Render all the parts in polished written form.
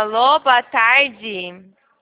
Alô, boa tarde.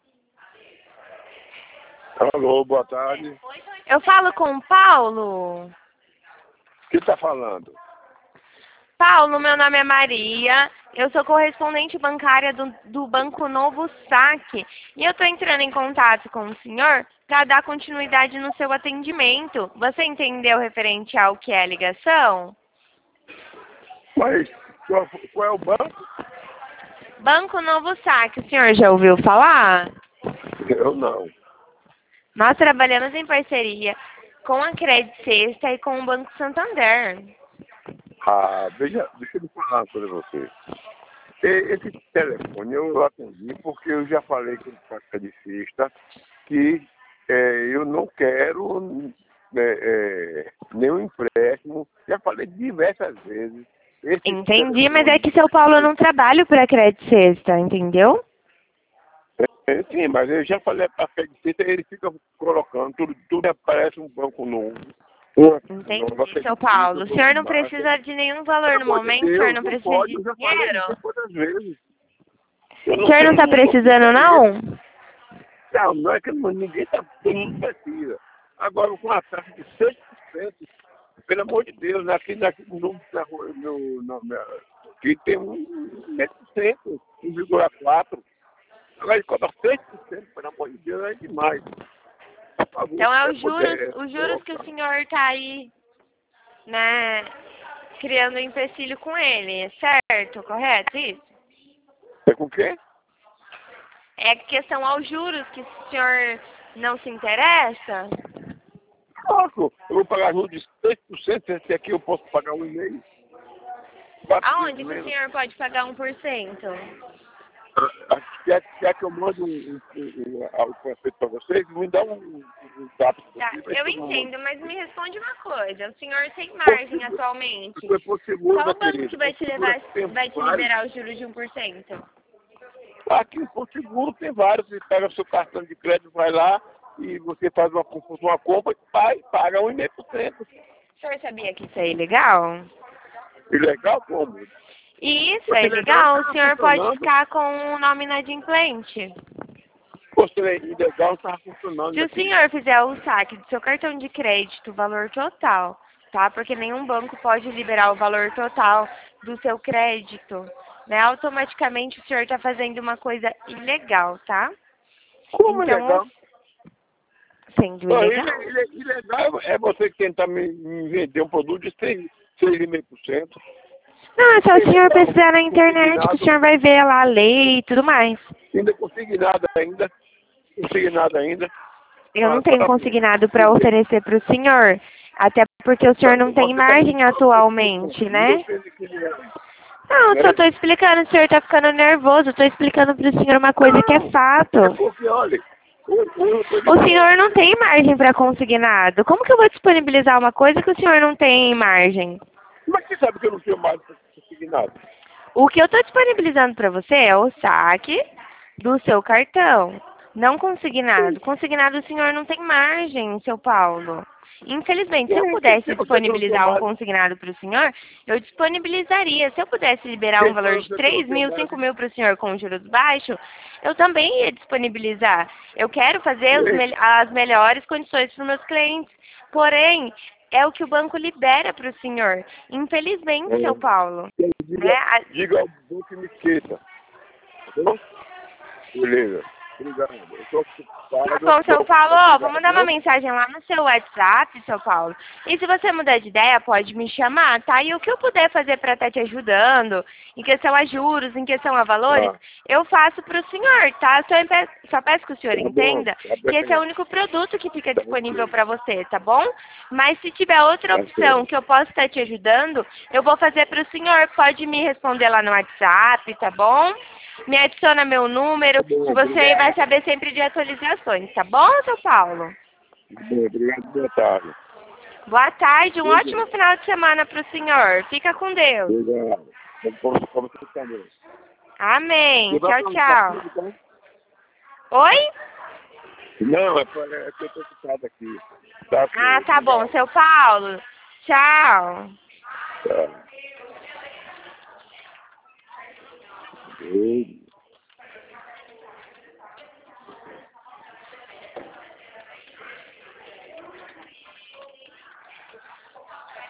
Alô, boa tarde. Eu falo com o Paulo. Quem está falando? Paulo, meu nome é Maria. Eu sou correspondente bancária do Banco Novo Saque. E eu estou entrando em contato com o senhor para dar continuidade no seu atendimento. Você entendeu referente ao que é a ligação? Mas qual é o banco? Banco Novo Saque, o senhor já ouviu falar? Eu não. Nós trabalhamos em parceria com a Credit Sexta e com o Banco Santander. Deixa eu falar uma coisa pra você. Esse telefone eu atendi porque eu já falei com o cardiologista que eu não quero nenhum empréstimo. Já falei diversas vezes. Entendi, mas é que seu Paulo não trabalha para a Credit Sexta, entendeu? Sim, mas eu já falei para a Credicista, ele fica colocando, tudo aparece um banco novo. Entendi, seu Paulo. O senhor não precisa de nenhum valor no momento, o senhor não precisa de dinheiro. O senhor não está precisando, não? Não, não é que ninguém está, todo mundo precisa. Agora, com a taxa de 6%, pelo amor de Deus, aqui aqui tem 1%, 1,4%. Agora ele cobra 6%, pelo amor de Deus, é demais. Por favor, Então é os juros que o senhor está aí, né, criando empecilho com ele, certo? Correto isso? É com o quê? É questão aos juros que o senhor não se interessa? Lógico, eu vou pagar juros de 6%, se aqui eu posso pagar 1,5%. Aonde que o senhor pode pagar 1%? Quer que eu mande o conceito para vocês? Me dá um zap. Tá, eu entendo, mas me responde uma coisa. O senhor tem margem atualmente? Qual banco que vai te liberar os juros de 1%? Aqui em Porto Seguro tem vários. Você pega o seu cartão de crédito, vai lá e você faz uma compra e paga 1,5%. O senhor sabia que isso é ilegal? Ilegal como? Isso é ilegal. O senhor pode ficar com o nome inadimplente. Você é ilegal, não está funcionando. Se o senhor fizer o saque do seu cartão de crédito, o valor total, tá? Porque nenhum banco pode liberar o valor total do seu crédito, né? Automaticamente o senhor está fazendo uma coisa ilegal, tá? Como então, ilegal? Sendo ilegal. Ilegal é você tentar me vender um produto de 6,5%. Não, é só o senhor pesquisar na internet que o senhor vai ver lá a lei e tudo mais. Ainda consignado ainda. Consignado ainda. Eu não tenho consignado para oferecer para o senhor, até porque o senhor não tem margem atualmente, né? Não, só estou explicando, o senhor está ficando nervoso, estou explicando para o senhor uma coisa que é fato. Porque, olha, o senhor não tem margem para consignado. Como que eu vou disponibilizar uma coisa que o senhor não tem margem? Mas você sabe que eu não tenho mais consignado? O que eu estou disponibilizando para você é o saque do seu cartão, não consignado. Consignado o senhor não tem margem, seu Paulo. Infelizmente, se eu pudesse disponibilizar um consignado para o senhor, eu disponibilizaria. Se eu pudesse liberar um valor de 3 mil, 5 mil para o senhor com juros baixos, eu também ia disponibilizar. Eu quero fazer as melhores condições para os meus clientes. Porém, é o que o banco libera para o senhor. Infelizmente, seu Paulo. Diga ao banco que me esqueça. Tá bom? Beleza. Obrigado. Eu tô ocupado. Tá bom, seu Paulo. Ó, vou mandar uma mensagem lá no seu WhatsApp, seu Paulo. E se você mudar de ideia, pode me chamar, tá? E o que eu puder fazer para estar te ajudando, em questão a juros, em questão a valores, eu faço para o senhor, tá? Só peço que o senhor entenda que esse é o único produto que fica disponível para você, tá bom? Mas se tiver outra opção que eu possa estar te ajudando, eu vou fazer para o senhor. Pode me responder lá no WhatsApp, tá bom? Me adiciona meu número, que você vai saber sempre de atualizações, tá bom, seu Paulo? Obrigado, boa tarde. Boa tarde, um ótimo final de semana para o senhor. Fica com Deus. Obrigado. Como você também. Amém. Tchau, tchau. Oi? Não, é que eu tô ocupado aqui. Tá bom, seu Paulo. Tchau. Tchau.